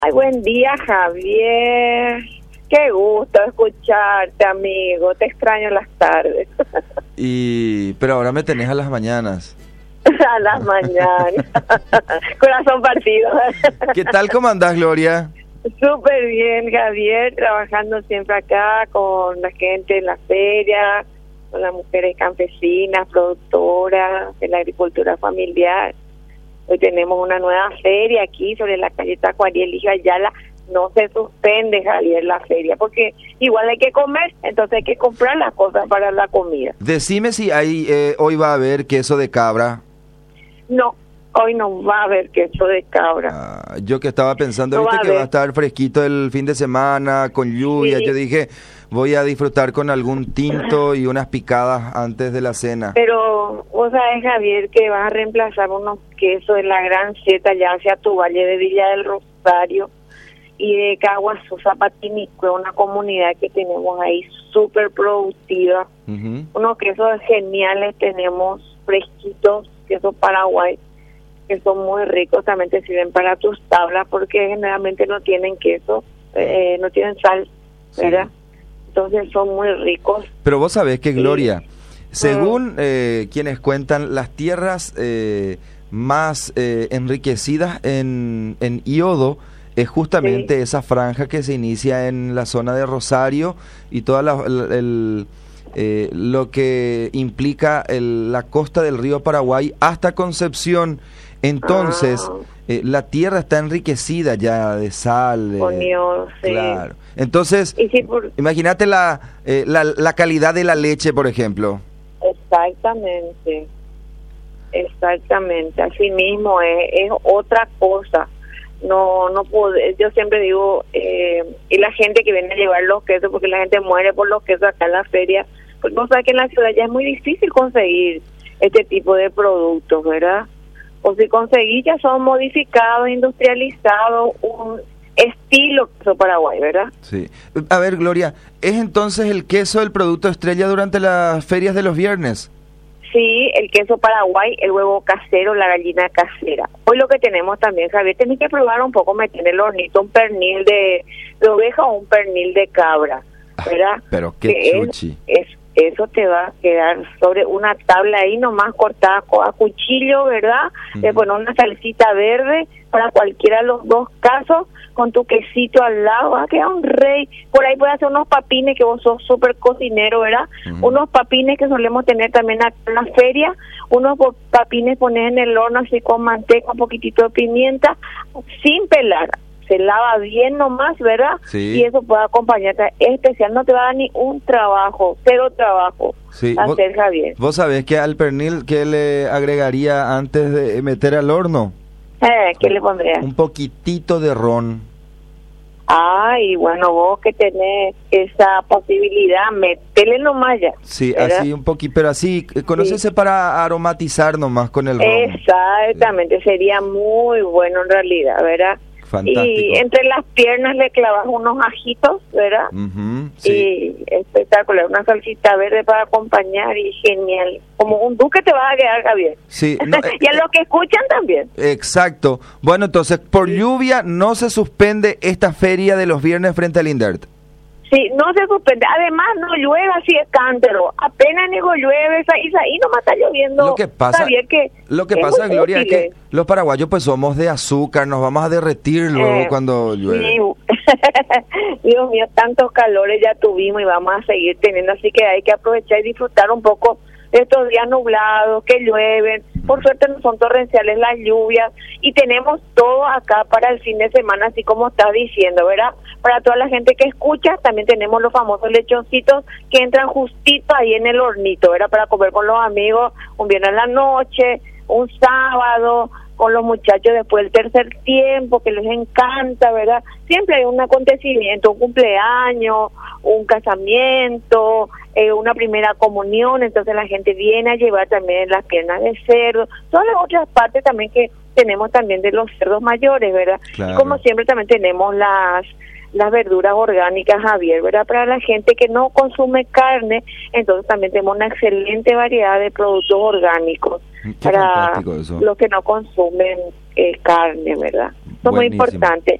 Ay, buen día, Javier. Qué gusto escucharte, amigo. Te extraño en las tardes. Pero ahora me tenés a las mañanas. A las mañanas. Corazón partido. ¿Qué tal? ¿Cómo andás, Gloria? Súper bien, Javier. Trabajando siempre acá con la gente en la feria, con las mujeres campesinas, productoras de la agricultura familiar. Hoy tenemos una nueva feria aquí sobre la calle Tacuariel y Ayala. No se suspende, Javier, la feria, porque igual hay que comer, entonces hay que comprar las cosas para la comida. Decime si hoy va a haber queso de cabra. No, hoy no va a haber queso de cabra. Yo que estaba pensando, No viste va a que va a haber. estar fresquito el fin de semana, con lluvia. Sí. Yo dije, voy a disfrutar con algún tinto y unas picadas antes de la cena. Pero vos sabés, Javier, que vas a reemplazar unos quesos de la Gran Z ya hacia tu valle de Villa del Rosario y de Caguazú, Zapatinicue, una comunidad que tenemos ahí súper productiva. Ujú. Unos quesos geniales tenemos, fresquitos, queso Paraguay, que son muy ricos, también te sirven para tus tablas porque generalmente no tienen queso, no tienen sal, ¿verdad? Entonces son muy ricos. Pero vos sabés que, Gloria, según quienes cuentan, las tierras más enriquecidas en iodo es justamente esa franja que se inicia en la zona de Rosario y toda lo que implica la costa del río Paraguay hasta Concepción. Entonces, la tierra está enriquecida ya de sal. Con iodo, sí. Claro. Entonces, Y sí, imagínate la calidad de la leche, por ejemplo. Exactamente, así mismo es otra cosa. No puedo, yo siempre digo, y la gente que viene a llevar los quesos, porque la gente muere por los quesos acá en la feria, pues vos sabés que en la ciudad ya es muy difícil conseguir este tipo de productos, ¿verdad? O si conseguís ya son modificados, industrializados, un estilo queso Paraguay, ¿verdad? Sí. A ver, Gloria, ¿es entonces el queso el producto estrella durante las ferias de los viernes? Sí, el queso Paraguay, el huevo casero, la gallina casera. Hoy lo que tenemos también, Javier, tenés que probar un poco, meter en el hornito un pernil de oveja o un pernil de cabra, ¿verdad? Pero qué chuchi. Eso te va a quedar sobre una tabla ahí nomás cortada a cuchillo, ¿verdad? Le pones una salsita verde para cualquiera de los dos casos, con tu quesito al lado, va a quedar un rey. Por ahí puedes hacer unos papines, que vos sos súper cocinero, ¿verdad? Unos papines que solemos tener también acá en la feria, unos papines pones en el horno así con manteca, un poquitito de pimienta, sin pelar. Se lava bien nomás, ¿verdad? Sí. Y eso puede acompañarte especial, no te va a dar ni un trabajo, cero trabajo. Sí. Hacer, Javier. ¿Vos sabés que al pernil qué le agregaría antes de meter al horno? ¿Qué le pondrías? Un poquitito de ron. Ay, bueno, vos que tenés esa posibilidad, metele nomás ya. Sí, ¿verdad? así un poquito, pero así, conócese para aromatizar nomás con el ron. Exactamente, sería muy bueno en realidad, ¿verdad? Fantástico. Y entre las piernas le clavas unos ajitos, ¿verdad? Ujú, sí. Y espectacular, una salsita verde para acompañar y genial. Como un duque te vas a quedar, Javier. Sí, Y a los que escuchan también. Exacto. Bueno, entonces, por lluvia no se suspende esta feria de los viernes frente al INDERT. Sí, no se suspende. Además, no llueve así es cántaro. Apenas llueve, ahí nomás está lloviendo. Lo que pasa, Javier, lo que es pasa, muy Gloria, es útil, que los paraguayos pues somos de azúcar, nos vamos a derretir luego cuando llueve. Sí. Dios mío, tantos calores ya tuvimos y vamos a seguir teniendo, así que hay que aprovechar y disfrutar un poco de estos días nublados, que llueven. Por suerte no son torrenciales las lluvias y tenemos todo acá para el fin de semana, así como estás diciendo, ¿verdad? Para toda la gente que escucha, también tenemos los famosos lechoncitos que entran justito ahí en el hornito, ¿verdad? Para comer con los amigos un viernes en la noche, un sábado, con los muchachos después del tercer tiempo, que les encanta, ¿verdad? Siempre hay un acontecimiento, un cumpleaños, un casamiento, una primera comunión, entonces la gente viene a llevar también las piernas de cerdo, todas las otras partes también que tenemos también de los cerdos mayores, ¿verdad? Claro. Y como siempre también tenemos las verduras orgánicas, Javier, ¿verdad? Para la gente que no consume carne, entonces también tenemos una excelente variedad de productos orgánicos. Qué Para fantástico eso. los que no consumen carne, ¿verdad? Son muy importantes.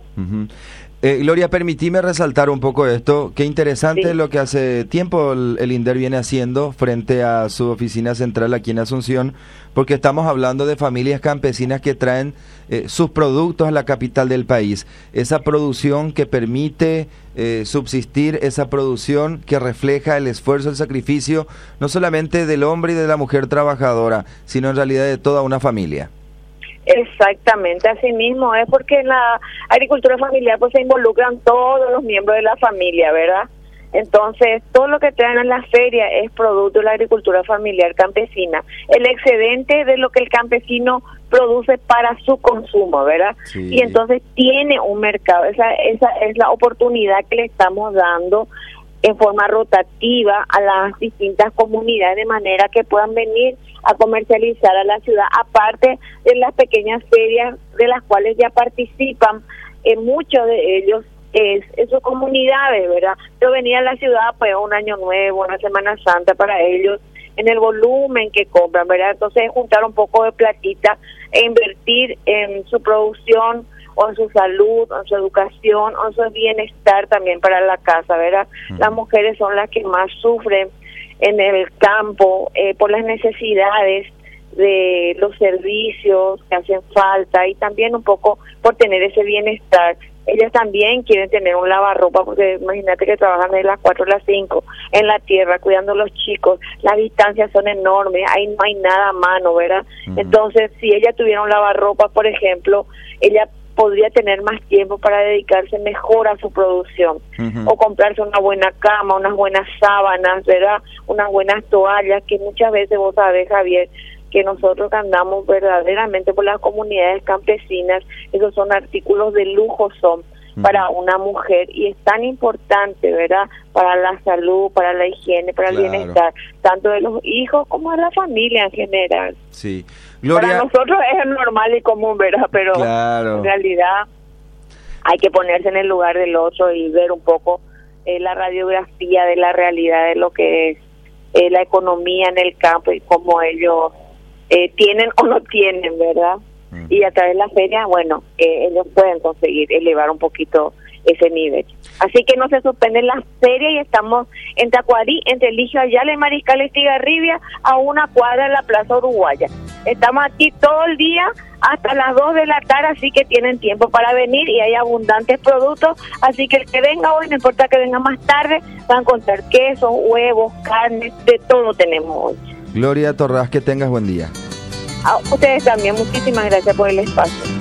Gloria, permitime resaltar un poco esto. Qué interesante Sí. lo que hace tiempo el INDER viene haciendo frente a su oficina central aquí en Asunción, porque estamos hablando de familias campesinas que traen sus productos a la capital del país. Esa producción que permite subsistir, esa producción que refleja el esfuerzo, el sacrificio, no solamente del hombre y de la mujer trabajadora, sino en realidad de toda una familia. Exactamente, así mismo es porque en la agricultura familiar pues se involucran todos los miembros de la familia, ¿verdad? Entonces, todo lo que traen en la feria es producto de la agricultura familiar campesina. El excedente de lo que el campesino produce para su consumo, ¿verdad? Sí. Y entonces tiene un mercado. Esa es la oportunidad que le estamos dando en forma rotativa a las distintas comunidades de manera que puedan venir a comercializar a la ciudad, aparte de las pequeñas ferias de las cuales ya participan muchos de ellos en sus comunidades, ¿verdad? Yo venía a la ciudad pues un año nuevo, una Semana Santa para ellos, en el volumen que compran, ¿verdad? Entonces juntar un poco de platita e invertir en su producción o en su salud, o en su educación, o en su bienestar también para la casa, ¿verdad? Las mujeres son las que más sufren en el campo por las necesidades de los servicios que hacen falta y también un poco por tener ese bienestar. Ellas también quieren tener un lavarropa porque imagínate que trabajan de las 4 a las 5 en la tierra cuidando a los chicos, las distancias son enormes, ahí no hay nada a mano, ¿verdad? Entonces, si ella tuviera un lavarropa, por ejemplo, ella podría tener más tiempo para dedicarse mejor a su producción o comprarse una buena cama, unas buenas sábanas, ¿verdad? Unas buenas toallas que muchas veces vos sabés, Javier, que nosotros que andamos verdaderamente por las comunidades campesinas, esos son artículos de lujo, son para una mujer y es tan importante, ¿verdad? Para la salud, para la higiene, para el bienestar, tanto de los hijos como de la familia en general. Sí. Gloria, para nosotros es normal y común, ¿verdad? Pero en realidad hay que ponerse en el lugar del otro y ver un poco la radiografía de la realidad de lo que es la economía en el campo y cómo ellos tienen o no tienen, ¿verdad? Y a través de la feria, bueno, ellos pueden conseguir elevar un poquito ese nivel. Así que no se suspenden las ferias y estamos en Tacuarí, entre Eligio Ayala y Mariscal Estigarribia, a una cuadra de la Plaza Uruguaya. Estamos aquí todo el día hasta las 2 de la tarde, así que tienen tiempo para venir y hay abundantes productos, así que el que venga hoy, no importa que venga más tarde, va a encontrar quesos, huevos, carne, de todo tenemos hoy. Gloria Torras, que tengas buen día. A ustedes también, muchísimas gracias por el espacio.